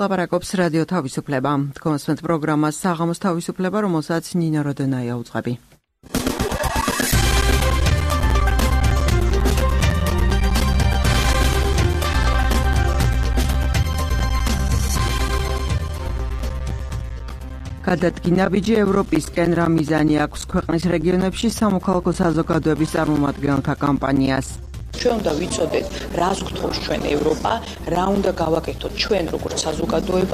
ლაპარაკობს რადიო თავისუფლება. კონსვენთ პროგრამას საღამოს თავისუფლება, რომელსაც ნინა როდენაია უძღვები. გადადგინა ბიჯი ევროპისკენ რა მიზანი აქვს ქვეყნის რეგიონებში სამოქალაქო საზოგადოების წარმომადგენელთა კამპანიას. ჩვენ უნდა ვიცოდეთ, რას გვთხოვს ჩვენ ევროპა, რა უნდა გავაკეთოთ ჩვენ როგორც საზოგადოება.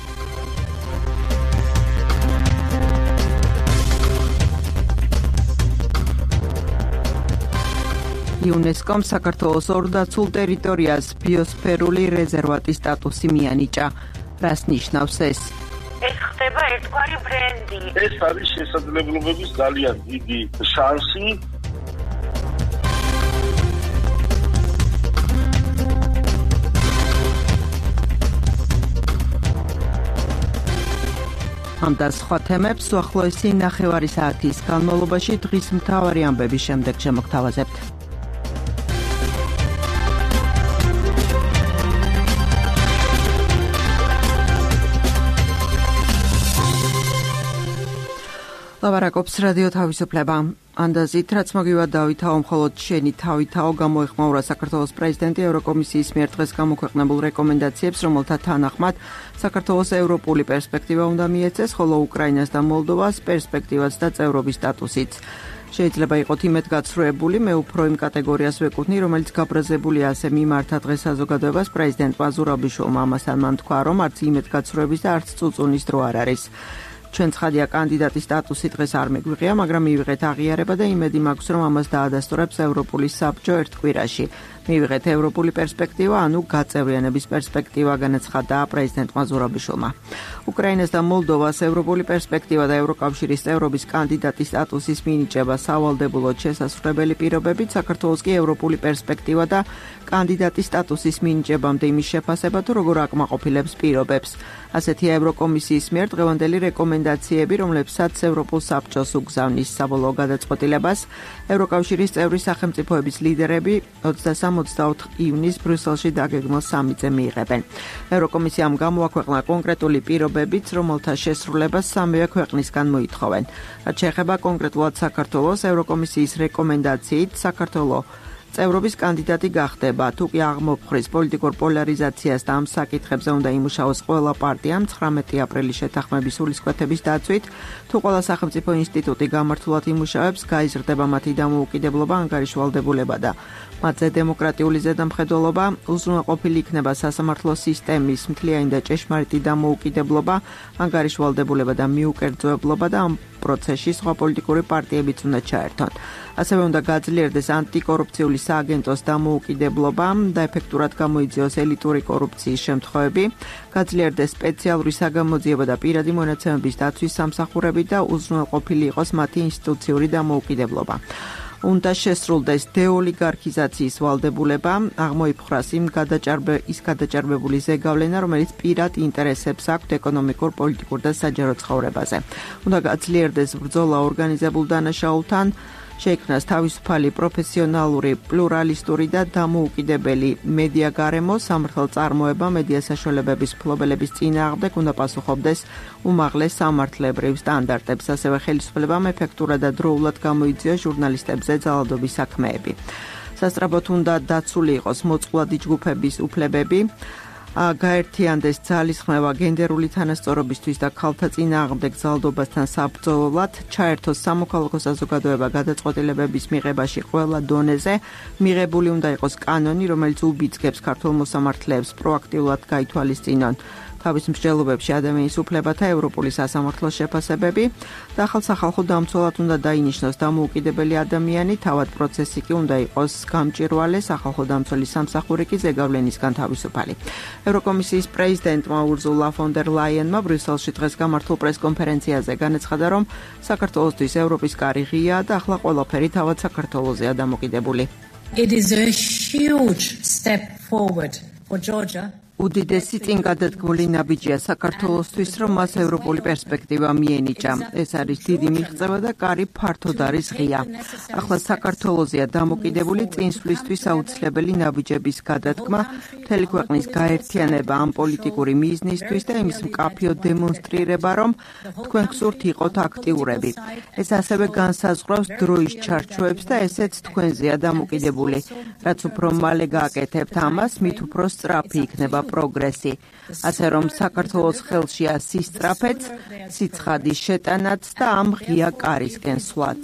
იუნესკომ საქართველოს ორ დაცულ ტერიტორიას ბიოსფერული რეზერვატის სტატუსი მიანიჭა. რას ნიშნავს ეს? ეს ხდება ერთგვარი ბრენდი. ეს არის შესაძლებლობების ძალიან დიდი შანსი. ამ და სხვა თემებს უახლოესი ნახევარი საათის განმავლობაში დღის მთავარი ამბების შემდეგ შემოგთავაზებთ. ლაპარაკობს რადიო თავისუფლება. ანდაზით, რაც მოგივადავითაო, მხოლოდ შენი თავითაო გამოეხმაურა საქართველოს პრეზიდენტი ევროკომისიის მიერ დღეს გამოქვეყნებულ რეკომენდაციებს, რომელთა თანახმად საქართველოს ევროპული პერსპექტივა უნდა მიეცეს, ხოლო უკრაინას და მოლდოვას პერსპექტივაც და წევრობის სტატუსიც. შეიძლება იყოთ იმედგაცრუებული, მე უფრო იმ კატეგორიას ვეკუთვნი, რომელიც გაბრაზებულია ასე მიმართა დღეს საზოგადოებას პრეზიდენტმა ზურაბიშვილმა. ამასთან მან თქვა, რომ არც იმედგაცრუების და არც წუწუნის დრო არ არის. ჩვენ ცხადია კანდიდატის სტატუსი დღეს არ მეგვიღია, მაგრამ მივიღეთ აღიარება და იმედი მაქვს, რომ ამას დაადასტურებს ევროპული საბჭო ერთ კვირაში. მივიღეთ ევროპული პერსპექტივა, ანუ გაწევრიანების პერსპექტივა, განაცხადა პრეზიდენტმა ზურაბიშვილმა. უკრაინას და მოლდოვას ევროპული პერსპექტივა და ევროკავშირის წევრობის კანდიდატის სტატუსის მინიჭება სავალდებულოდ შესაძლებელი პირობებით, საქართველოს კი ევროპული პერსპექტივა და კანდიდატის სტატუსის მინიჭებამდე იმის შეფასება თუ როგორ აკმაყოფილებს პირობებს. ასეთია ევროკომისიის მიერ დღევანდელი რეკომენდაციები, რომლებსაც ევროპულ საბჭოს უგზავნის საბოლოო გადაწყვეტილებას ევროკავშირის წევრი სახელმწიფოების ლიდერები 23-24 იუნის ბრიუსელში დაგეგმილ სამიტზე მიიღებენ. ევროკომისიამ გამოაქვეყნა კონკრეტული პირობებიც, რომელთა შესრულებას სამივე ქვეყნისგან მოითხოვენ. რაც შეეხება კონკრეტულად საქართველოს, ევროკომისიის რეკომენდაციით საქართველოს წევრობის კანდიდატი გახდება, თუ კი აღმოფხრის პოლიტიკურ პოლარიზაციას და ამ საკითხებზე უნდა იმუშაოს ყველა პარტიამ 19 აპრილის შეთანხმების სულისკვეთების დაცვით, თუ ყველა სახელმწიფო ინსტიტუტი გამართულად იმუშავებს, გაიზრდება მათი დამოუკიდებლობა, ანგარიშვალდებულება და მათზე დემოკრატიული ზედამხედველობა, უზრუნველყოფილი იქნება სასამართლო სისტემის მთლიანი და ჭეშმარიტი დამოუკიდებლობა, ანგარიშვალდებულება და მიუკერძოებლობა და ამ პროცესში სხვა პოლიტიკური პარტიებიც უნდა ჩაერთონ. ასევე უნდა გაძლიერდეს ანტიკორუფციული სააგენტოს დამოუკიდებლობა და ეფექტურად გამოიძიოს ელიტური კორუფციის შემთხვევები, გაძლიერდეს სპეციალური საგამოძიებო და პირადი მონაცემების დაცვის სამსახურები და უზრუნველყოფილი იყოს მათი ინსტიტუციური დამოუკიდებლობა. უნდა შესრულდეს დეოლიგარქიზაციის ვალდებულება, აღმოიფხვრას ის გადაჭარბებული ზეგავლენა, რომელიც პირად ინტერესებს აქვთ ეკონომიკურ, პოლიტიკურ და საჯარო ცხოვრებაზე. უნდა გაძლიერდეს ბრძოლა ორგანიზებულ დანაშაულთან, შეიქმნას თავისუფალი, პროფესიონალური, პლურალისტური და დამოუკიდებელი მედია გარემო, სამართალწარმოება, მედია საშუალებების მფლობელების წინააღმდეგ უნდა პასუხობდეს უმაღლეს სამართლებრივ სტანდარტებს, ასევე ხელისუფლებამ ეფექტურად და დროულად გამოიძიოს ჟურნალისტებზე ძალადობის საქმეები. სასწრაფოდ უნდა დაცული იყოს მოწყვლადი ჯგუფების უფლებები, გაერთიანდეს ძალისხმევა გენდერული თანასწორობისთვის და ქალთა წინააღმდეგ ძალადობასთან საბრძოლოდ, ჩაერთოს სამოქალაქო საზოგადოება გადაწყვეტილებების მიღებაში ყველა დონეზე, მიღებული უნდა იყოს კანონი, რომელიც უბიძგებს ქართულ მოსამართლეებს პროაქტიულად გაითვალისწინონ თავის მსჯელობებში ადამიანის უფლებათა ევროპული სასამართლოს შეფასებები და ახალ-სახალხო დამცველად უნდა დაინიშნოს დამოუკიდებელი ადამიანი, თავად პროცესი კი უნდა იყოს გამჭვირვალე, სახალხო დამცველის სამსახური კი ზეგავლენისგან თავისუფალი. ევროკომისიის პრეზიდენტმა ურზულა ფონ დერ ლაიენმა ბრიუსელში დღეს გამართულ პრესკონფერენციაზე განაცხადა, რომ საქართველოსთვის ევროპის კარი ღიაა და ახლა ყველაფერი თავად საქართველოსზეა დამოკიდებული. It is a huge step forward for Georgia. უდიდესი წინგადადგმული ნაბიჯია საქართველოსთვის, რომ მას ევროპული პერსპექტივა მიენიჭა. ეს არის დიდი მიღწევა და კარი ფართოდ არის ღია. ახლა საქართველოსია დამოკიდებული წინსვლისთვის აუცილებელი ნაბიჯების გადადგმა, მთელი ქვეყნის გაერთიანება ამ პოლიტიკური მიზნისთვის და იმის მკაფიო დემონსტრირება, რომ თქვენ გსურთ იყოთ აქტიურები. ეს ასევე განსაზღვრავს დროის ჩარჩოებს და ესეც თქვენზეა დამოკიდებული. რაც უფრო მალე გააკეთებთ ამას, მით უფრო სწრაფი იქნება პროგრესი. ასე რომ საქართველოს ხელშია სისწრაფეც, სიცხადის შეტანაც და ამ ღია კარისკენ სვლაც.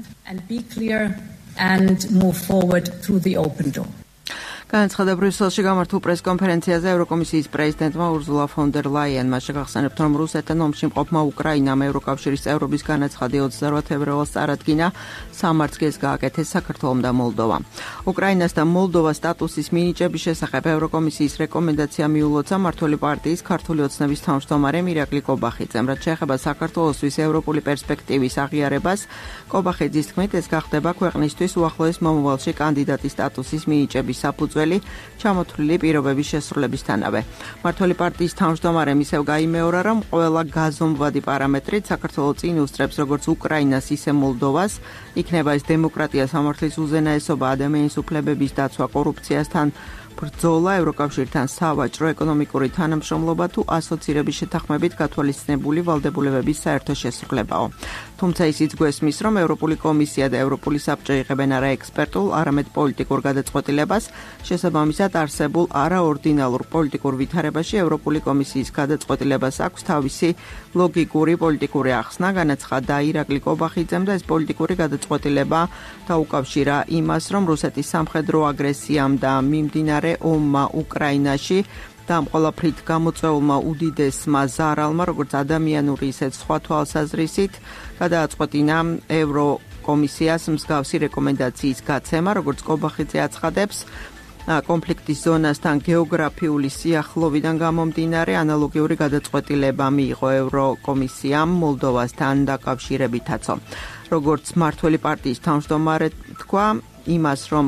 განაცხადა ბრიუსელში გამართულ პრესკონფერენციაზე ევროკომისიის პრეზიდენტმა ურზულა ფონ დერ ლაიენმა შეგახსენებთ, რომ რუსეთთან ომში მყოფმა უკრაინამ ევროკავშირის წევრობის განაცხადი 28 თებერვალს წარადგინა, სამართლს გააკეთეს საქართველომ და მოლდოვამ. უკრაინას და მოლდოვას სტატუსის მინიჭების შესახებ ევროკომისიის რეკომენდაცია მიულოცა მმართველი პარტიის ქართული ოცნების თავმჯდომარემ ირაკლი კობახიძემ. რაც შეეხება საქართველოსთვის ევროპული პერსპექტივის აღიარებას, კობახიძის თქმით, ეს გახდება ქვეყნისთვის უახლოეს მომავალში კანდიდატის სტატუსის მინიჭების საფუძველი ჩამოთვლილი პირობების შესრულებისთანავე. მმართველი პარტიის თავმჯდომარემ ისევ გაიმეორა, რომ ყველა გაზომვადი პარამეტრით საქართველოს წინ უსწრებს როგორც უკრაინას, ისე მოლდოვას, იქნება ეს დემოკრატია, სამართლის უზენაესობა, ადამიანის უფლებების დაცვა, კორუფციასთან ბრძოლა, ევროკავშირთან სავაჭრო ეკონომიკური თანამშრომლობა თუ ასოცირების შეთანხმებით გათვალისწინებული ვალდებულებების საერთო შესრულებაო. თუმცა ისიც გვესმის, რომ ევროპული კომისია და ევროპული საბჭო იღებენ არა ექსპერტულ, არამედ პოლიტიკურ გადაწყვეტილებას, შესაბამისად არსებულ არაორდინალურ პოლიტიკურ ვითარებაში ევროპული კომისიის გადაწყვეტილებას აქვს თავისი ლოგიკური პოლიტიკური ახსნა, განაცხადა ირაკლი კობახიძემ და ეს პოლიტიკური გადაწყვეტილება დაუკავშირა იმას, რომ რუსეთის სამხედრო აგრესიამ და მიმდინარე ომმა უკრაინაში და ამ ყველაფრით გამოწვეულმა უდიდესმა ზარალმა, როგორც ადამიანური, ისე სხვა თვალსაზრისით, გადააწყვეტინა ევროკომისიას მსგავსი რეკომენდაციის გაცემა, როგორც კობახიძე აცხადებს, კონფლიქტის ზონასთან გეოგრაფიული სიახლოვიდან გამომდინარე ანალოგიური გადაწყვეტილება მიიღო ევროკომისიამ მოლდოვასთან დაკავშირებითაცო. როგორც მმართველი პარტიის თავმჯდომარე თქვა იმას, რომ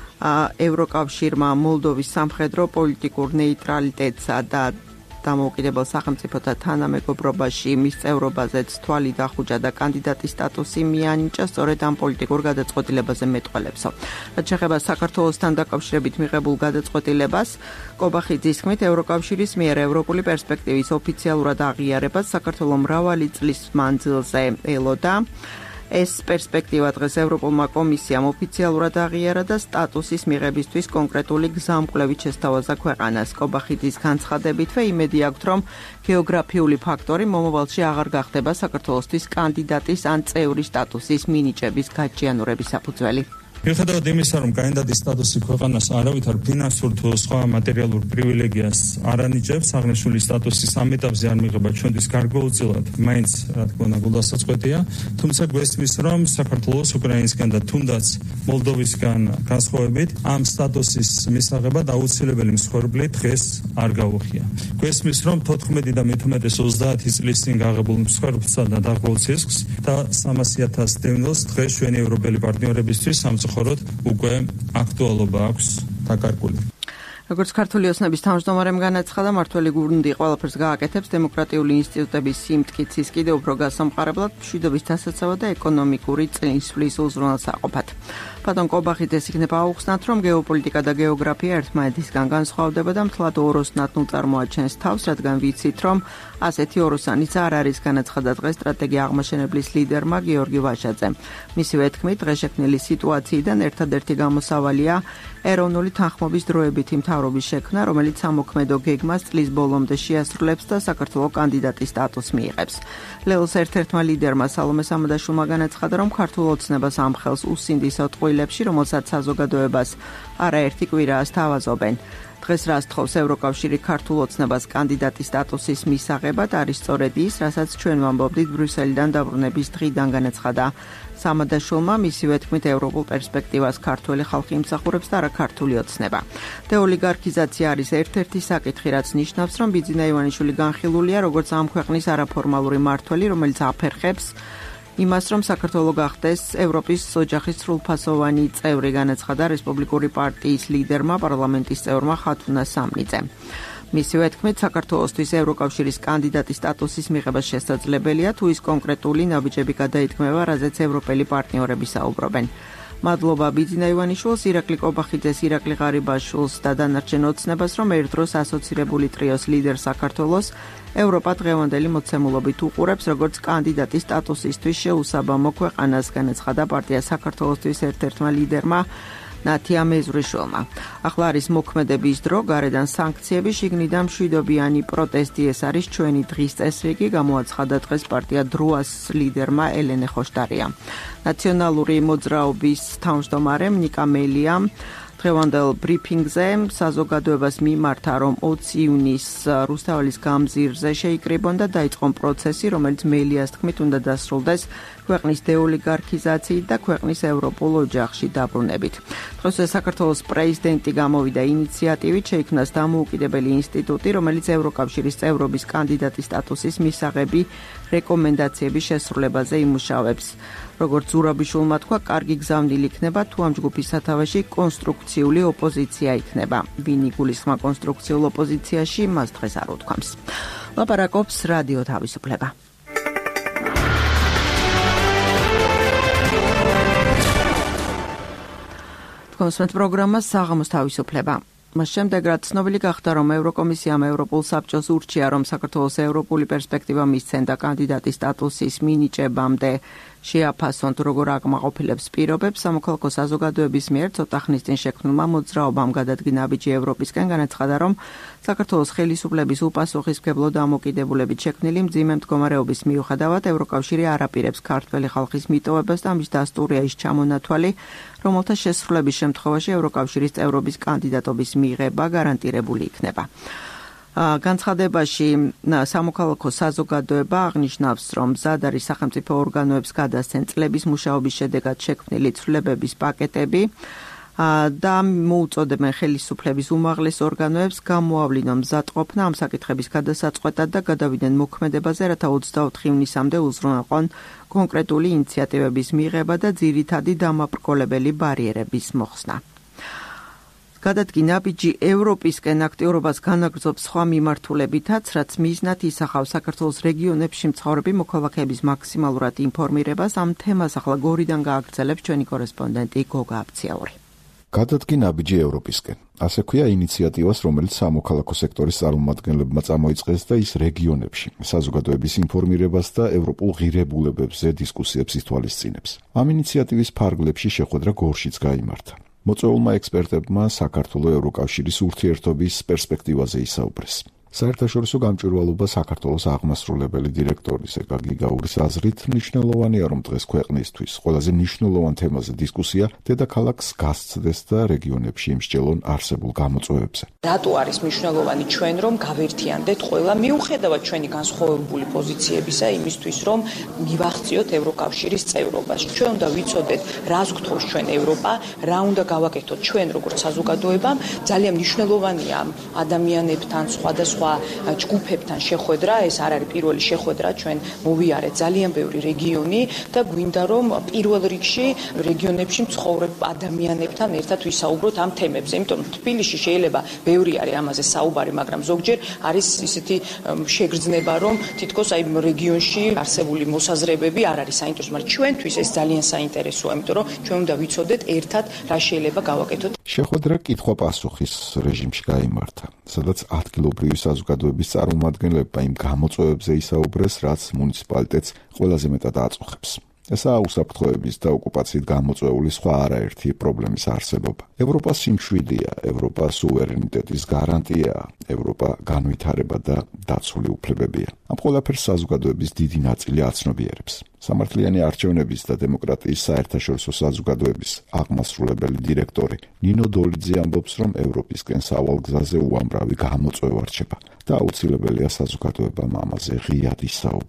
ევროკავშირმა მოლდოვის სამხედრო პოლიტიკურ ნეიტრალიტეტსა და დამოუკიდებელ სახელმწიფოთა თანამეგობრობაში მისწევრობაზეც თვალი დახუჭა და კანდიდატის სტატუსი მიანიჭა სწორედ ამ პოლიტიკურ გადაწყვეტილებაზე მეტყველებსო. რაც შეეხება საქართველოსთან დაკავშირებით მიღებულ გადაწყვეტილებას, კობახიძის თქმით, ევროკავშირის მიერ ევროპული პერსპექტივის ოფიციალურად აღიარებას საქართველოს მრავალი წლის მანძილზე ელოდა. ეს პერსპექტივა დღეს ევროპულმა კომისიამ ოფიციალურად აღიარა და სტატუსის მიღებისთვის კონკრეტული გზამკვლევით შესთავაზა ქვეყანას. კობახიძის განცხადებითვე იმედი აქვთ, რომ გეოგრაფიული ფაქტორი მომავალში აღარ გახდება საქართველოსთვის კანდიდატის ან წევრის სტატუსის მინიჭების გაჭიანურების საფუძველი. მიუხედავად იმისა, რომ კანდიდატის სტატუსი ქვეყანას არავითარ ფინანსურ თუ სხვა მატერიალურ პრივილეგიას არ ანიჭებს, აღნიშნული სტატუსის ამ ეტაპზე არ მიღება ჩვენთვის გარკვეულწილად, მაინც რა თქმა უნდა გულდასაწყვეტია, თუმცა გვესმის, რომ საქართველოს უკრაინისგან და თუნდაც მოლდოვისგან განსხვავებით ამ სტატუსის მისაღებად აუცილებელი მსხვერპლი დღეს არ გაუხია. გვესმის, რომ 14 და მithumetes 30 წლის წინ გაღებულ მსხვერპლსა და დაღუპულ ცისკს და 300,000 დევნილს დღეს ჩვენი ევროპელი პარტნიორებისთვის ხოროდ უკვე აქტუალობა აქვს დაკარგული. როგორც ქართული ოცნების თავმჯდომარემ განაცხადა, მმართველი გუნდი ყველაფერს გააკეთებს დემოკრატიული ინსტიტუტების სიმტკიცის კიდევ უფრო გასამყარებლად, მშვიდობის დასაცავად და ეკონომიკური წინსვლის უზრუნველსაყოფად. ბატონ კობახიძეს იქნება აუხსნათ, რომ გეოპოლიტიკა და გეოგრაფია ერთმანეთისგან განსხვავდება და მთლად ოროს ნათნულ წარმოაჩენს თავს, რადგან ვიცით, რომ ასეთი ოროსანიც არ არის, განაცხადა დღეს სტრატეგია აღმაშენებლის ლიდერმა გიორგი ვაშაძემ. მისივე თქმით, დღეშექმნილი სიტუაციიდან ერთადერთი გამოსავალია ეროვნული თანხმობის დროებითი მთავრობის შექმნა, რომელიც სამოქმედო გეგმას წლის ბოლომდე შეასრულებს და საქართველოს კანდიდატის სტატუსს მიიღებს. ლეოს ერთ-ერთმა ლიდერმა სალომე სამადაშვილმა განაცხადა, რომ ქართულ ოცნებას ამ ხელს უსინდის ოტყვილებში, რომელსაც საზოგადოებას არაერთი კვირაა სთავაზობენ. დღეს რას თხოვს ევროკავშირი ქართულ ოცნებას კანდიდატის სტატუსის მისაღებად არის სწორედ ის, რასაც ჩვენ ვამბობდით ბრიუსელიდან დაბრუნების დღიდან, განაცხადა სამადაშვილმა. მისივე თქმით, ევროპულ პერსპექტივას ქართველი ხალხი იმსახურებს და არა ქართული ოცნება. დეოლიგარქიზაცია არის ერთ-ერთი საკითხი, რაც ნიშნავს, რომ ბიძინა ივანიშვილი განხილულია როგორც ამ ქვეყნის არაფორმალური მმართველი, რომელიც აფერხებს იმას, რომ საქართველოს გახდეს ევროპის ოჯახის სრულფასოვანი წევრი, განაცხადა რესპუბლიკური პარტიის ლიდერმა, პარლამენტის წევრმა ხათუნა სამნიძემ. მისივე თქმით, საქართველოსთვის ევროკავშირის კანდიდატის სტატუსის მიღება შესაძლებელია, თუ ის კონკრეტული ნაბიჯები გადაითქმება, რაზეც ევროპელი პარტნიორები საუბრობენ. მადლობა ბიძინა ივანიშვილს, ირაკლი კობახიძეს, ირაკლი ღარიბაშვილს და დანარჩენ ოცნებას, რომ ერთ დროს ასოცირებული ტრიოს ლიდერ საქართველოს ევროპა დღევანდელი მოცემულობით უყურებს, როგორც კანდიდატის სტატუსისთვის შეუსაბამო ქვეყანას, განაცხადა პარტია საქართველოსთვის ერთ-ერთმა ლიდერმა ნათია მეზვრიშვილმა. ახლა არის მოქმედების დრო, გარედან სანქციები, შიგნიდან მშვიდობიანი პროტესტი, ეს არის ჩვენი დღის წესრიგი, გამოაცხადა დღეს პარტია დროას ლიდერმა ელენე ხოშტარიამ. ნაციონალური მოძრაობის თავმჯდომარემ ნიკა მელიამ დღევანდელ ბრიფინგზე საზოგადოებას მიმართა, რომ 20 იუნის რუსთაველის გამზირზე შეიკრიბონ და დაიწყონ პროცესი, რომელიც მელიას თქმით უნდა დასრულდეს ქვეყნის დეოლიგარქიზაციით და ქვეყნის ევროპულ ოჯახში დაბრუნებით. დღესვე საქართველოს პრეზიდენტი გამოვიდა ინიციატივით, შეიქმნას დამოუკიდებელი ინსტიტუტი, რომელიც ევროკავშირის წევრობის კანდიდატის სტატუსის მისაღები რეკომენდაციების შესრულებაზე იმუშავებს. როგორც ზურაბიშვილმა თქვა, კარგი გზავნილი იქნება, თუ ამ ჯგუფის სათავეში კონსტრუქციული ოპოზიცია იქნება. ვინ იგულისხმა კონსტრუქციულ ოპოზიციაში, მას დღეს არ უთქვამს. ლაპარაკობს რადიო თავისუფლება. კონსვენთ პროგრამა საღამოს თავისუფლება. მას შემდეგ, რაც ცნობილი გახდა, რომ ევროკომისიამ ევროპულ საბჭოს ურჩია, რომ საქართველოს ევროპული პერსპექტივა მისცემდა კანდიდატის სტატუსის მინიჭებამდე შეაფასონ, როგორ აკმაყოფილებს პირობებს, სამოქალაქო საზოგადოების მიერ ცოტა ხნის წინ შექმნილმა მოძრაობამ გადადგინა ნაბიჯი ევროპისკენ, განაცხადა, რომ საქართველოს ხელისუფლების უპასუხისმგებლო დამოკიდებულებით შექმნილი მძიმე მდგომარეობის მიუხედავად ევროკავშირი არ აპირებს ქართველი ხალხის მიტოვებას და მის დასტურია ის ჩამონათვალი, რომელთა შესრულების შემთხვევაში ევროკავშირის წევრობის კანდიდატობის მიღება გარანტირებული იქნება. განცხადებაში სამოქალაქო საზოგადოება აღნიშნავს, რომ მზად არის სახელმწიფო ორგანოებს გადასცენ წლების მუშაობის შედეგად შექმნილი ცვლილებების პაკეტები და მოუწოდებენ ხელისუფლების უმაღლეს ორგანოებს გამოავლინონ მზადყოფნა ამ საკითხების გადასაწყვეტად და გადავიდნენ მოქმედებაზე, რათა 24 ივნისამდე უზრუნველყონ კონკრეტული ინიციატივების მიღება და ძირითადი დამაბრკოლებელი ბარიერების მოხსნა. გადადგინა ნაბიჯი ევროპისკენ აქტიურობას განაგრძობს სხვა მიმართულებითაც, რაც მიზნად ისახავს საქართველოს რეგიონებში მცხოვრები მოქალაქეების მაქსიმალურად ინფორმირებას. ამ თემას ახლა გორიდან გააგრძელებს ჩვენი კორესპონდენტი გოგა აფციაური. გადადგინა ნაბიჯი ევროპისკენ. ასე ქვია ინიციატივას, რომელიც სამოქალაქო სექტორის წარმომადგენლებმა წამოიწყეს და ის რეგიონებში საზოგადოების ინფორმირებას და ევროპულ ღირებულებებზე დისკუსიებს ითვალისწინებს. ამ ინიციატივის ფარგლებში შეხვედრა გორშიც გაიმართა. მოწვეულმა ექსპერტებმა საქართველოს ევროკავშირის ურთიერთობის პერსპექტივაზე ისაუბრეს. საერთაშორისო გამჭვირვალობა საქართველოს აღმასრულებელი დირექტორის ეკა გიგაურის აზრით მნიშვნელოვანია, რომ დღეს ქვეყნისთვის ყველაზე მნიშვნელოვან თემაზე დისკუსია დედაქალაქს გასცდეს და რეგიონებში იმსჯელონ არსებულ გამოწვევებზე. რატო არის მნიშვნელოვანი ჩვენ რომ გავერთიანდეთ ყველა მიუხედავად ჩვენი განსხვავებული პოზიციებისა იმისთვის, რომ მივახციოთ ევროკავშირის წევრობას. ჩვენ უნდა ვიცოდეთ, რას გთხოვს ჩვენ ევროპა, რა უნდა გავაკეთოთ ჩვენ როგორც საზოგადოებამ. ძალიან მნიშვნელოვანია ადამიანებთან სხვადასხვა ჯგუფებთან შეხვედრა, ეს არ არის პირველი შეხვედრა, ჩვენ მოვიარეთ ძალიან ბევრი რეგიონი და გვინდა რომ პირველ რიგში რეგიონებში მცხოვრებ ადამიანებთან ერთად ვისაუბროთ ამ თემებზე, იმიტომ რომ თბილისში შეიძლება ბევრი არის ამაზე საუბარი, მაგრამ ზოგჯერ არის ისეთი შეგრძნება, რომ თითქოს აი რეგიონში არსებული მოსაზრებები არ არის საინტერესო, მაგრამ ჩვენთვის ეს ძალიან საინტერესოა, იმიტომ რომ ჩვენ უნდა ვიცოდეთ ერთად რა შეიძლება გავაკეთოთ. შეხვედრა კითხვა-პასუხის რეჟიმში გაიმართა, სადაც ადგილობრივი საზოგადოების წარმომადგენლებმა იმ გამოწვევებზე ისაუბრეს, რაც მუნიციპალიტეტს ყველაზე მეტად აწუხებს. ესაა უსაფრთხოების და ოკუპაციით გამოწვეული სხვა არაერთი პრობლემის არსებობა. ევროპა სიმშვიდეა, ევროპა სუვერენიტეტის გარანტია, ევროპა განვითარება და დაცული უფლებებია. ამ ყველაფერს საზოგადოების დიდი ნაწილი აცნობიერებს. სამართლიანი არჩევნების და დემოკრატიის საერთაშორისო საზოგადოების აღმასრულებელი დირექტორი ნინო დოლიძე ამბობს, რომ ევროპისკენ სავალ გზაზე უამრავი გამოწვევა რჩება და აუცილებელია საზოგადოებამ ამაზე ღიად ისაუბროს.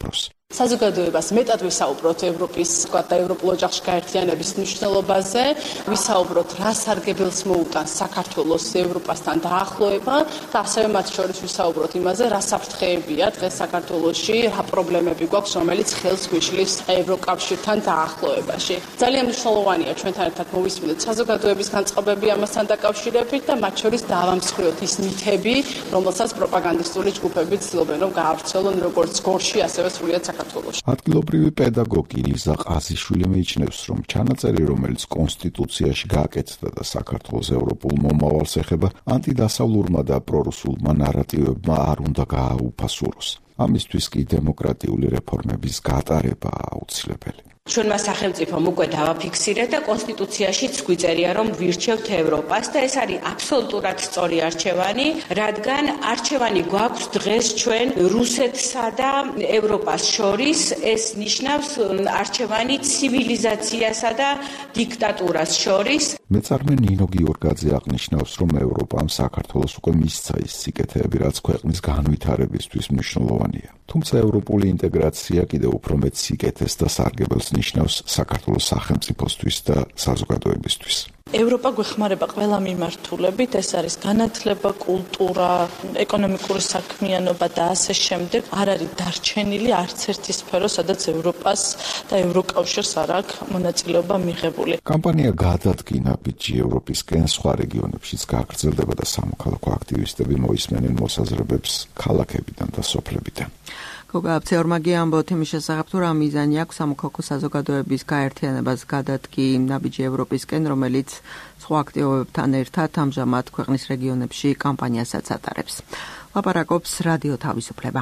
საზოგადოებას მეტად ვისაუბროთ ევროპის და ევროპულ ოჯახში გაერთიანების მნიშვნელობაზე, ვისაუბროთ რა სარგებელს მოუტანს საქართველოს ევროპასთან დაახლოება და ასევე მათ შორის ვისაუბროთ იმაზე, რა საფრთხეებია დღეს საქართველოში, რა პრობლემები გვაქვს, რომელიც ხელს გვიშლის ევროკავშირთან დაახლოებაში. ძალიან მნიშვნელოვანია ჩვენთან ერთად მოვისმინოთ საზოგადოების განწყობები ამასთან დაკავშირებით და მათ შორის დავამსხვრიოთ ის მითები, რომელსაც პროპაგანდისტული ჯგუფები ცდილობენ რომ გაავრცელონ როგორც გორში, ასევე სრულიად საქართველოში. ადგილობრივი პედაგოგი ლიზა ყაზიშვილი მიიჩნევს, რომ ჩანაწერი, რომელიც კონსტიტუციაში გააკეთდა და საქართველოს ევროპულ მომავალს ეხება, ანტიდასავლურმა და პრორუსულმა ნარატივებმა არ უნდა გააუფასუროს. ამისთვის კი დემოკრატიული რეფორმების გატარება აუცილებელი. ჩვენმა სახელმწიფომ უკვე დავაფიქსირეთ და კონსტიტუციაშიც გვიწერია, რომ ვირჩევთ ევროპას და ეს არის აბსოლუტურად სწორი არჩევანი, რადგან არჩევანი გვაქვს დღეს ჩვენ რუსეთსა და ევროპას შორის, ეს ნიშნავს არჩევანი ცივილიზაციასა და დიქტატურას შორის. მეწარმე ნინო გიორგაძე აღნიშნავს, რომ ევროპამ საქართველოს უკვე მისცა ის სიკეთეები, რაც ქვეყნის განვითარებისთვის მნიშვნელოვანია. თუმცა ევროპული ინტეგრაცია კიდევ უფრო მეტ სიკეთეს და სარგებელს ნიშნავს საქართველოს სახელმწიფოსთვის და საზოგადოებისთვის. ევროპა გვეხმარება ყველა მიმართულებით, ეს არის განათლება, კულტურა, ეკონომიკური საქმიანობა და ასე შემდეგ. არ არის დარჩენილი არც ერთი სფერო, სადაც ევროპას და ევროკავშირს არ აქვს მონაწილეობა მიღებული. კამპანია გადადგინა ბიჯი ევროპისკენ სხვა რეგიონებშიც გაგრძელდება და სამოქალაქო აქტივისტები მოისმენენ მოსაზრებებს ქალაქებიდან და სოფლებიდან. გოგა ორმაგია ამბობთ იმის შესახებ, თუ რა მიზანი აქვს სამოქალაქო საზოგადოების გაერთიანებას გადადგინა ბიჯი ევროპისკენ, რომელიც სხვა აქტივობებთან ერთად ამჟამად ქვეყნის რეგიონებში კამპანიასაც ატარებს. ლაპარაკობს რადიო თავისუფლება.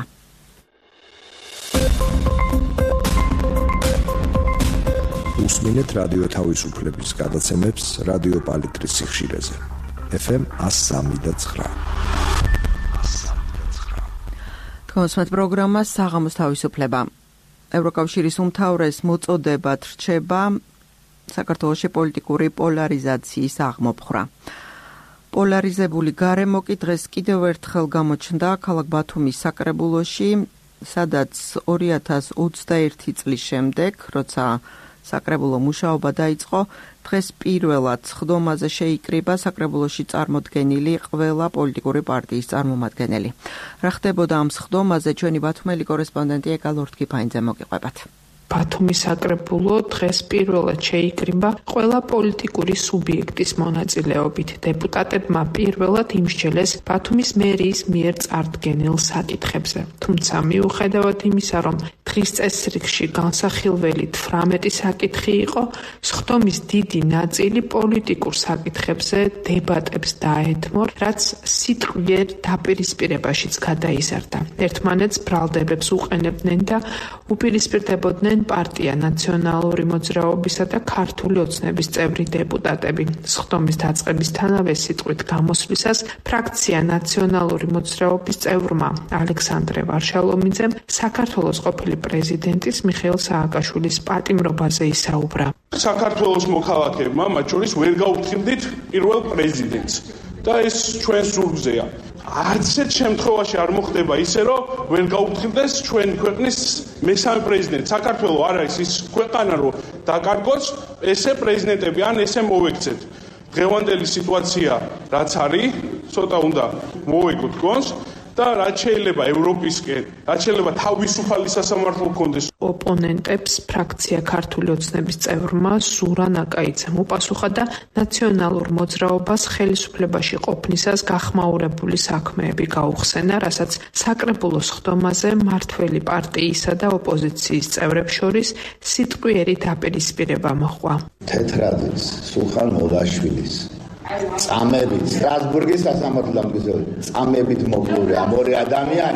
უსმინეთ რადიო თავისუფლების გადაცემებს რადიო პალიტრის სიხშირეზე. FM 103.9. კონსმეთ პროგრამა საღამოს თავისუფლება. ევროკავშირის უმთავრეს მოწოდებად რჩება საქართველოში პოლიტიკური პოლარიზაციის აღმოფხვრა. პოლარიზებული გარემო კი დღეს კიდევ ერთხელ გამოჩნდა ქალაქ ბათუმის საკრებულოში, სადაც 2021 წლის შემდეგ, როცა საკრებულო მუშაობა დაიწყო, დღეს პირველად სხდომაზე შეიკრიბა საკრებულოში წარმოდგენილი ყველა პოლიტიკური პარტიის წარმომადგენელი. რა ხდებოდა ამ სხდომაზე, ჩვენი ბათუმელი კორესპონდენტი ეკა ლორთქიფაინძე მოგიყვებათ. ბათუმის საკრებულო დღეს პირველად შეიკრიბა ყველა პოლიტიკური სუბიექტის მონაწილეობით. დეპუტატებმა პირველად იმსჯელეს ბათუმის მერიის მიერ წარდგენილ საკითხებზე. თუმცა მიუხედავად იმისა, რომ დღის წესრიგში განსახილველი 18 საკითხი იყო, სხდომის დიდი ნაწილი პოლიტიკურ საკითხებზე დებატებს დაეთმო, რაც სიტყვიერ დაპირისპირებაშიც გადაიზარდა. ერთმანეთს ბრალდებებს უყენებდნენ და უპირისპირდებოდნენ პარტია ნაციონალური მოძრაობისა და ქართული ოცნების წევრი დეპუტატები. სხდომის დაწყებისთანავე სიტყვით გამოსვლისას ფრაქცია ნაციონალური მოძრაობის წევრმა ალექსანდრე ვარშალომიძემ საქართველოს ყოფილი პრეზიდენტის მიხეილ სააკაშვილის პატიმრობაზე ისაუბრა. საქართველოს მოქალაქეებმა მათ შორის ვერ გაუფრთხილდით პირველ პრეზიდენტს და ეს ჩვენ სურგზეა. არც ერთ შემთხვევაში არ მოხდება ისე, რომ ვერ გაუფრთხილდეს ჩვენი ქვეყნის მესამე პრეზიდენტი. საქართველო არ არის ის ქვეყანა, რომ დაკარგოს ესე პრეზიდენტები ან ესე მოვექცეთ. დღევანდელი სიტუაცია რაც არის, ცოტა უნდა მოვეკოთ გონს და რაც შეიძლება ევროპისკენ, რაც შეიძლება თავისუფალი სასამართლო გქონდეს. ოპონენტებს ფრაქცია ქართული ოცნების წევრმა სურა ნაკაიცემ უპასუხა და ნაციონალურ მოძრაობას ხელისუფლებაში ყოფნისას გახმაურებული საქმეები გაუხსენა, რასაც საკრებულოს სხდომაზე მართველი პარტიისა და ოპოზიციის წევრებს შორის სიტყვიერი დაპირისპირება მოჰყვა. თეთრაძის, სულხან მოდაშვილის წამებით სტრასბურგის სასამართლო დამგზავრებული წამებით მოკლული ამ ორი ადამიანი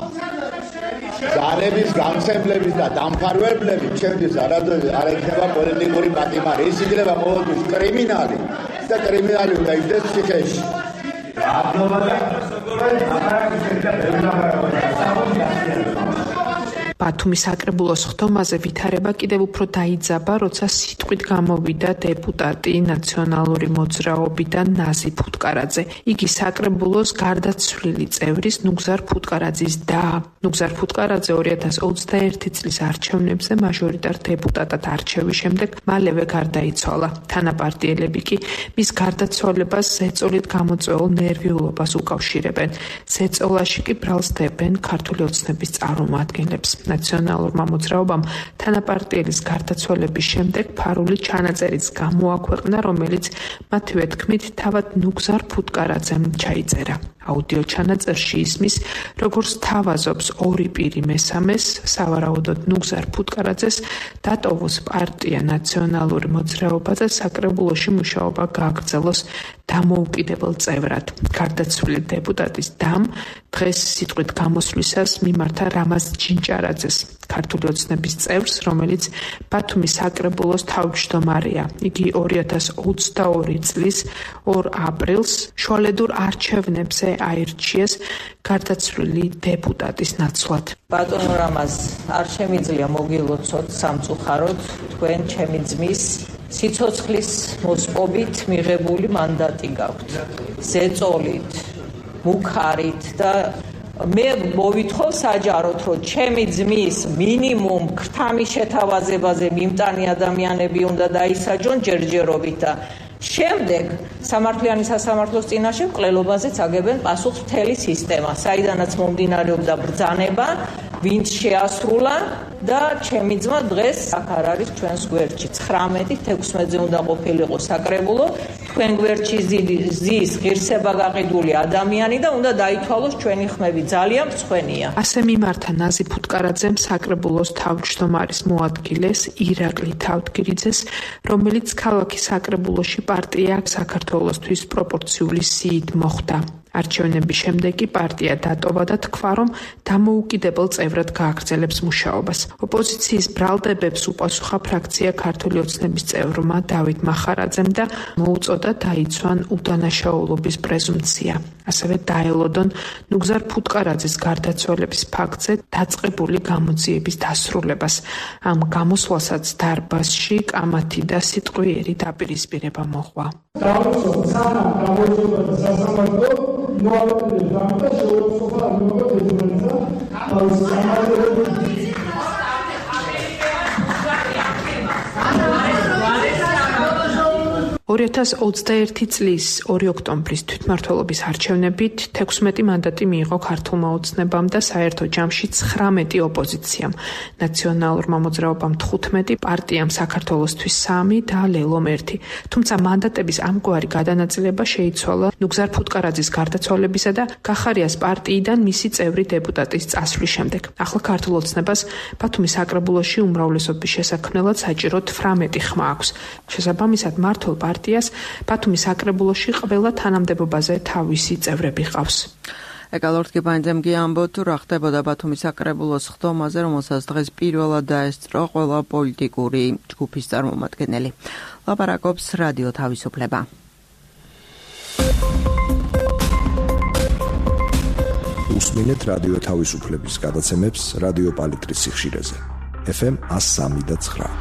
ძალების გამცემლების და დამფარველების ჩემთვის არ ექნება პოლიტიკური პატიმარი, ის იქნება ყოველთვის კრიმინალი და კრიმინალი უნდა იდგეს ციხეში. ბათუმის საკრებულოს ხდომაზე ვითარება კიდევ უფრო დაიძაბა, როცა სიტყვით გამოვიდა დეპუტატი ნაციონალური მოძრაობიდან ნაზი ფუტკარაძე. იგი საკრებულოს გარდაცვლილი წევრის ნუგზარ ფუტკარაძის და ნუგზარ ფუტკარაძე 2021 წლის არჩევნებზე მაჟორიტარ დეპუტატად არჩევის შემდეგ მალევე გარდაიცვალა. თანაპარტიელები კი მის გარდაცვალებას ზეწოლით გამოწვეულ ნერვიულობას უკავშირებენ. ზეწოლაში კი ბრალს დებენ ქართული ოცნების წარმომადგენლებს. ნაციონალურმა მოძრაობამ თანაპარტიელის გარდაცვალების შემდეგ ფარული ჩანაწერიც გამოაქვეყნა, რომელიც მათივე თქმით თავად ნუგზარ ფუტკარაძემ ჩაიწერა. აუდიო ჩანაწერში ისმის, როგორც თავაზობს ორი პირი მესამეს, სავარაუდოდ ნუგზარ ფუტკარაძეს დატოვოს პარტია ნაციონალური მოძრაობა და საკრებულოში მუშაობა გააგრძელოს დამოუკიდებელ წევრად. გარდაცვლილი დეპუტატის დამ დღეს სიტყვით გამოსვლისას მიმართა რამაზ ჯინჭარაძეს, ქართული ოცნების წევრს, რომელიც ბათუმის საკრებულოს თავმჯდომარეა. იგი 2022 წლის 2 აპრილს შუალედურ არჩევნებზე აირჩიეს გარდაცვლილი დეპუტატის ნაცვლად. ბატონო რამაზ, არ შემიძლია მოგილოცოთ სამწუხაროდ თქვენ ჩემი ძმის სიცოცხლის მოსპობით მიღებული მანდატი გაქვთ. ზეწოლით, მუქარით და მე მოვითხოვ საჯაროდ, რომ ჩემი ძმის მინიმუმ ქრთამის შეთავაზებაზე მიმტანი ადამიანები უნდა დაისაჯონ ჯერჯერობით და შემდეგ სამართლიანი სასამართლოს წინაშე მკვლელობაზეც აგებენ პასუხს მთელი სისტემა, საიდანაც მომდინარეობდა ბრძანება, ვინც შეასრულა და ჩემი ძმა დღეს აქ არ არის ჩვენს გვერდში. 19-16-ზე უნდა ყოფილიყო საკრებულო, თქვენ გვერდში ზის ღირსება გაყიდული ადამიანი და უნდა დაითვალოს ჩვენი ხმები, ძალიან მწვენია. ასე მიმართა ნაზი ფუტკარაძემ საკრებულოს თავმჯდომარის მოადგილეს ირაკლი თავდგირიძეს, რომელიც ქალაქის საკრებულოში პარტია საქართველოსთვის პროპორციული სიით მოხვდა. არჩევნების შემდეგ კი პარტია დატოვა და თქვა, რომ დამოუკიდებელ წევრად გააგრძელებს მუშაობას. ოპოზიციის ბრალდებებს უპასუხა ფრაქცია ქართული ოცნების წევრმა დავით მახარაძემ და მოუწოდა დაიცვან უდანაშაულობის პრეზუმპცია. ასევე დაელოდონ ნუგზარ ფუტკარაძის გარდაცვალების ფაქტზე დაწყებული გამოძიების დასრულებას. ამ გამოსვლასაც დარბაზში კამათი და სიტყვიერი დაპირისპირება მოჰყვა. წლის 2 ოქტომბრის თვითმმართველობის არჩევნებით 16 მანდატი მიიღო ქართულმა ოცნებამ და საერთო ჯამში 19 ოპოზიციამ, ნაციონალურმა მოძრაობამ 15, პარტიამ საქართველოსთვის 3 და ლელომ 1. თუმცა მანდატების ამგვარი გადანაწილება შეიცვალა ნუგზარ ფუტკარაძის გარდაცვალებისა და კახარიას პარტიიდან მისი წევრი დეპუტატის წასვლის შემდეგ. ახლა ქართულ ოცნებას ბათუმის საკრებულოში უმრავლესობის შესაქმნელად საჭირო 18 ხმა აქვს. შესაბამისად მმართველ პარტიას ბათუმის საკრებულოში ყველა თანამდებობაზე თავისი წევრები ყავს. ეკალორთ გიბანძემ გიამბო თუ რა ხდებოდა ბათუმის საკრებულოს ხდომაზე, რომელსაც დღეს პირველად დაესწრო ყველა პოლიტიკური ჯგუფის წარმომადგენელი. ლაპარაკობს რადიო თავისუფლება. უსმინეთ რადიო თავისუფლების გადაცემებს რადიო პალიტრის სიხშირეზე. FM 103.9.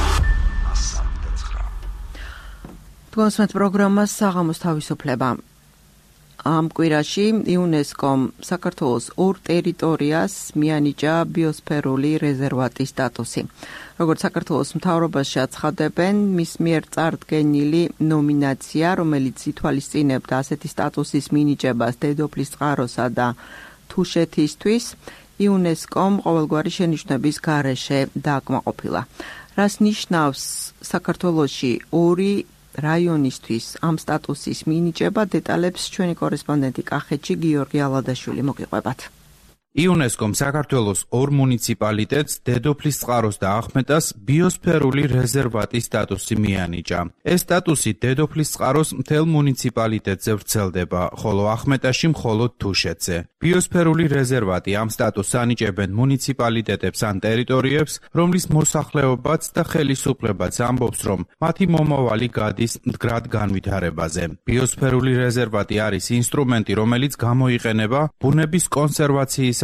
თქვენს პროგრამას საღამოს თავისუფლება. ამ კვირაში იუნესკომ საქართველოს 2 ტერიტორიას მიანიჭა ბიოსფერული რეზერვატის სტატუსი. როგორც საქართველოს მთავრობაში აცხადებენ, მის მიერ წარდგენილი ნომინაცია, რომელიც ითვალისწინებდა ასეთი სტატუსის მინიჭებას დედოფლის წყაროსა და თუშეთისთვის, იუნესკომ ყოველგვარი შენიშვნების გარეშე დააკმაყოფილა. რას ნიშნავს საქართველოში 2 რაიონისთვის ამ სტატუსის მინიჭება, დეტალებს ჩვენი კორესპონდენტი კახეთში გიორგი ალადაშვილი მოგიყვებათ. იუნესკომ საქართველოს 2 მუნიციპალიტეტს დედოფლის წყაროს და ახმეტას ბიოსფერული რეზერვატის სტატუსი მიანიჭა. ეს სტატუსი დედოფლის წყაროს მთელ მუნიციპალიტეტზე ვრცელდება, ხოლო ახმეტაში მხოლოდ თუშეთზე. ბიოსფერული რეზერვატი ამ სტატუსს ანიჭებენ მუნიციპალიტეტებს ან ტერიტორიებს, რომლის მოსახლეობაც და ხელისუფლებაც ამბობს, რომ მათი მომავალი გადის მდგრად განვითარებაზე. ბიოსფერული რეზერვატი არის ინსტრუმენტი, რომელიც გამოიყენება ბუნების კონსერვაციის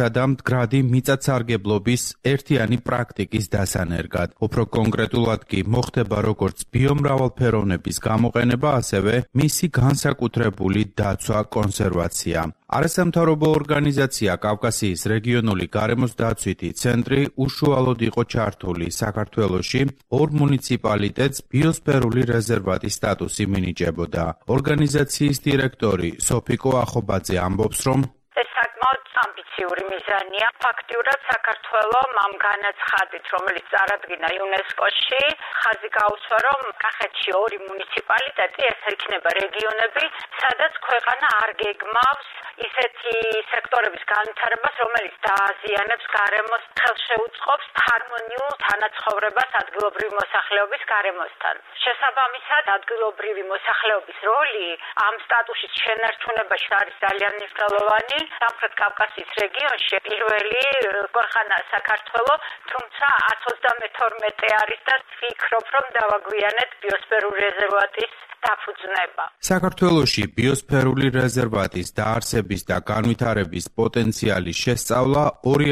სპორტისა და მდგრადი მიწათსარგებლობის ერთიანი პრაქტიკის დასანერგად. უფრო კონკრეტულად კი მოხდება როგორც ბიომრავალფეროვნების გამოყენება, ასევე მისი განსაკუთრებული დაცვა, კონსერვაცია. არასამთავრობო ორგანიზაცია კავკასიის რეგიონული გარემოს დაცვითი ცენტრი უშუალოდ იყო ჩართული საქართველოში 2 მუნიციპალიტეტს ბიოსფერული რეზერვატის სტატუსი მინიჭებოდა. ორგანიზაციის დირექტორი სოფიკო ახობაძე ამბობს, რომ ეს საკმაოდ ამბიციური მიზანია. ფაქტიურად საქართველოს ამ განაცხადით, რომელიც წარადგინა იუნესკოში, ხაზი გაუსვა, რომ კახეთში 2 მუნიციპალიტეტი ეს იქნება რეგიონები, სადაც ქვეყანა არ გეგმავს ისეთი სექტორების განვითარებას, რომელიც დააზიანებს გარემოს, ხელშეუწყობს ჰარმონიულ თანაცხოვრებას ადგილობრივი მოსახლეობის გარემოსთან. შესაბამისად, ადგილობრივი მოსახლეობის როლი ამ სტატუსის შენარჩუნებაში არის ძალიან მნიშვნელოვანი. სამხრეთ კავკასიის რეგიონში პირველი ქვეყანაა საქართველოს, თუმცა 132 არის და ვფიქრობ, რომ დავაგვიანეთ ბიოსფერული რეზერვატის დაფუძნება. საქართველოში ბიოსფერული რეზერვატის დაარსების და განვითარების პოტენციალის შესწავლა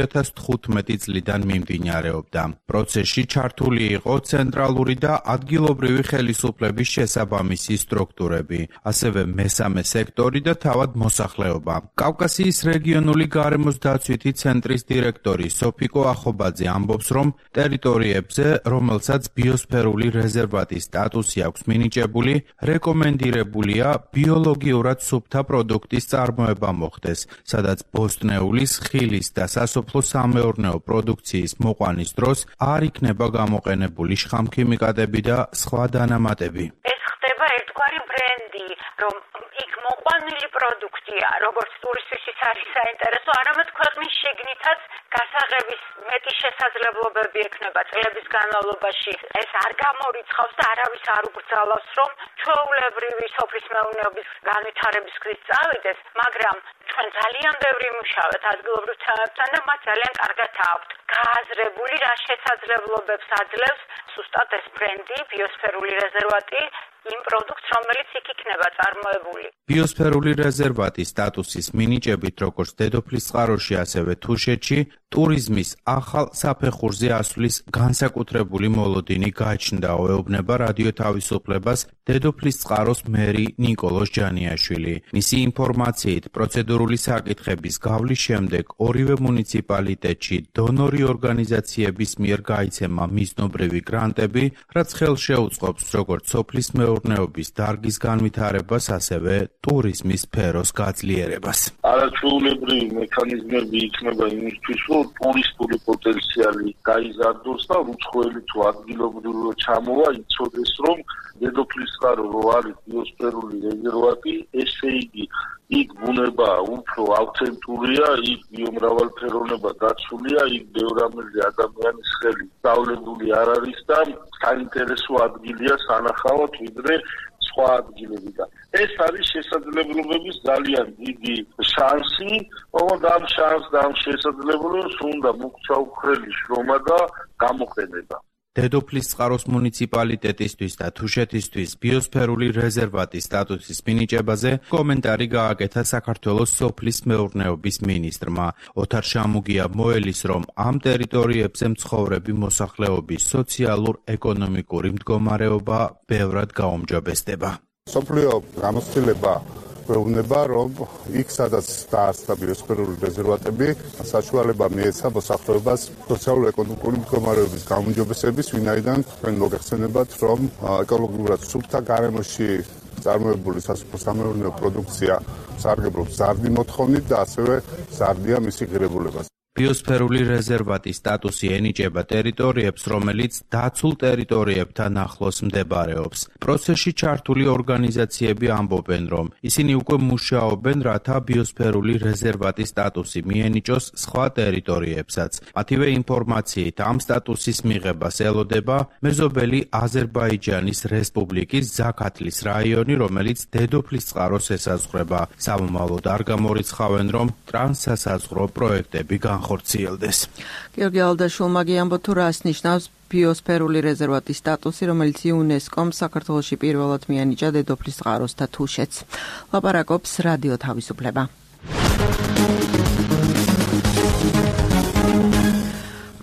2015 წლიდან მიმდინარეობდა. პროცესში ჩართული იყო ცენტრალური და ადგილობრივი ხელისუფლების შესაბამისი სტრუქტურები, ასევე მესამე სექტორი და თავად მოსახლეობა. კავკასიის რეგიონული გარემოს დაცვითი ცენტრის დირექტორი სოფიკო ახობაძე ამბობს, რომ ტერიტორიებზე, რომელსაც ბიოსფერული რეზერვატის სტატუსი აქვს მინიჭებული, რეკომენდირებულია ბიოლოგიურად სუფთა პროდუქტის წარმოება მოხდეს, სადაც ბოსტნეულის, ხილის და სასოფლო-სამეურნეო პროდუქციის მოყვანის დროს არ იქნება გამოყენებული შხამქიმიკატები და სხვა დანამატები. ეს ხდება ერთგვარი ბრენდი, რომ იქ მოყვანილი პროდუქტია, როგორც ტურისტისთვის არის საინტერესო, არამედ ქვეყნის შიგნითაც გასაღების მეტი შესაძლებლობები ექნება წლების განმავლობაში. ეს არ გამორიცხავს და არავის არ უკრძალავს, რომ ჩვეულებრივი სოფლის მეურნეობის განვითარების გზით წავიდეს, მაგრამ ჩვენ ძალიან ბევრი მუშაობთ ადგილობრივ თანამდებობთან და მათ ძალიან კარგად აქვთ გააზრებული, რა შესაძლებლობებს აძლევს ზუსტად ეს ბრენდი, ბიოსფერული რეზერვატი იმ პროდუქტს, რომელიც იქ იქნება წარმოებული. ბიოსფერული რეზერვატის სტატუსის მინიჭებით, როგორც დედოფლის წყაროში, ასევე თუშეთში, ტურიზმის ახალ საფეხურზე ასვლის განსაკუთრებული მოლოდინი გააჩნდაო, ეუბნება რადიო თავისუფლებას დედოფლის წყაროს მერი ნიკოლოზ ჯანიაშვილი. მისი ინფორმაციით, პროცედურული საკითხების გავლის შემდეგ ორივე მუნიციპალიტეტში დონორი ორგანიზაციების მიერ გაიცემა მიზნობრივი გრანტები, რაც ხელშეუწყობს როგორც სოფლის მეურნეობის დარგის განვითარებას, ასევე ტურიზმის სფეროს გაძლიერებას. არაჩვეულებრივი მექანიზმები იქნება იმისთვის, რომ ტურისტული პოტენციალი გაიზარდოს და უცხოელი თუ ადგილობრივი ჩამოვა, იცოდეს, რომ დედოფლის წყარო რო არის ბიოსფერული რეზერვატი, ესე იგი იქ ბუნება უფრო ავთენტურია, იქ ბიომრავალფეროვნება დაცულია, იქ ბევრამე ადამიანის ხელი სწავლებული არ არის და საინტერესო ადგილია სანახავად ვიდრე სხვა ადგილები და ეს არის შესაძლებლობების ძალიან დიდი შანსი, ოღონდ ამ შანსს და ამ შესაძლებლობას უნდა მოგცა უხრელი შრომა და გამოყენება. დედოფლის წყაროს მუნიციპალიტეტისთვის და თუშეთისთვის ბიოსფერული რეზერვატის სტატუსის მინიჭებაზე კომენტარი გააკეთა საქართველოს სოფლის მეურნეობის მინისტრმა. ოთარ შამუგია მოელის, რომ ამ ტერიტორიებზე მცხოვრები მოსახლეობის სოციალურ-ეკონომიკური მდგომარეობა ბევრად გაუმჯობესდება. სოფლიო გამოცდილება გვეუბნება, რომ იქ სადაც დაარსდა ბიოსფერული რეზერვატები, საშუალება მიეცა მოსახლეობას სოციალურ-ეკონომიკური მდგომარეობის გაუმჯობესების, ვინაიდან თქვენ მოგეხსენებათ, რომ ეკოლოგიურად სუფთა გარემოში წარმოებული სასოფლო-სამეურნეო პროდუქცია სარგებლობს ზარდი მოთხოვნით და ასევე ზარდია მისი ღირებულება. ბიოსფერული რეზერვატის სტატუსი ენიჭება ტერიტორიებს, რომელიც დაცულ ტერიტორიებთან ახლოს მდებარეობს. პროცესში ჩართული ორგანიზაციები ამბობენ, რომ ისინი უკვე მუშაობენ, რათა ბიოსფერული რეზერვატის სტატუსი მიენიჭოს სხვა ტერიტორიებსაც. მათივე ინფორმაციით, ამ სტატუსის მიღებას ელოდება მეზობელი აზერბაიჯანის რესპუბლიკის ზაქათლის რაიონი, რომელიც დედოფლის წყაროს ესაზღვრება. სამომავლოდ არ გამორიცხავენ, რომ ტრანსსასაზღვრო პროექტები განხორციელდეს. გიორგი ალდაშვილმა ამბობს, თუ რას ნიშნავს ბიოსფერული რეზერვატის სტატუსი, რომელიც იუნესკომ საქართველოში პირველად მიანიჭა დედოფლის წყაროს და თუშეთს. ლაპარაკობს რადიო თავისუფლება.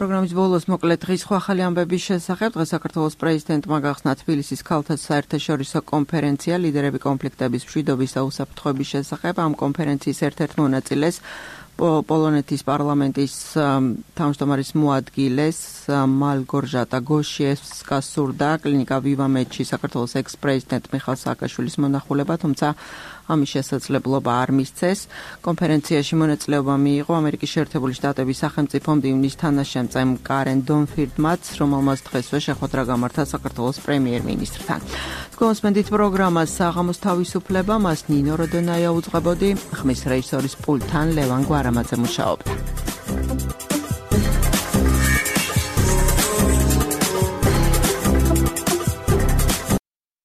პროგრამის ბოლოს მოკლედ დღის ახალი ამბების შესახებ. დღეს საქართველოს პრეზიდენტმა გახსნა თბილისის ქალთა საერთაშორისო კონფერენცია ლიდერები კონფლიქტების მშვიდობის და უსაფრთხოების შესახებ. ამ კონფერენციის ერთ-ერთ მონაწილეს პოლონეთის პარლამენტის თავმჯდომარის მოადგილეს მალგორჟატა გოშიევსკას სურდა კლინიკა ვივამედში საქართველოს ექს-პრეზიდენტ მიხაილ სააკაშვილის მონახულება, თუმცა ამის შესაძლებლობა არ მისცეს. კონფერენციაში მონაწილეობა მიიღო ამერიკის შეერთებული შტატების სახელმწიფო მდივნის თანაშემწემ კარენ დონფილდმაც, რომელმაც დღესვე შეხვედრა გამართა საქართველოს პრემიერ-მინისტრთან. თქვენსმენდით პროგრამას საღამოს თავისუფლება, მას ნინო როდონაია უძღვებოდი, ხმის რეჟისორის პულტთან ლევან გვარამაძე მუშაობდა.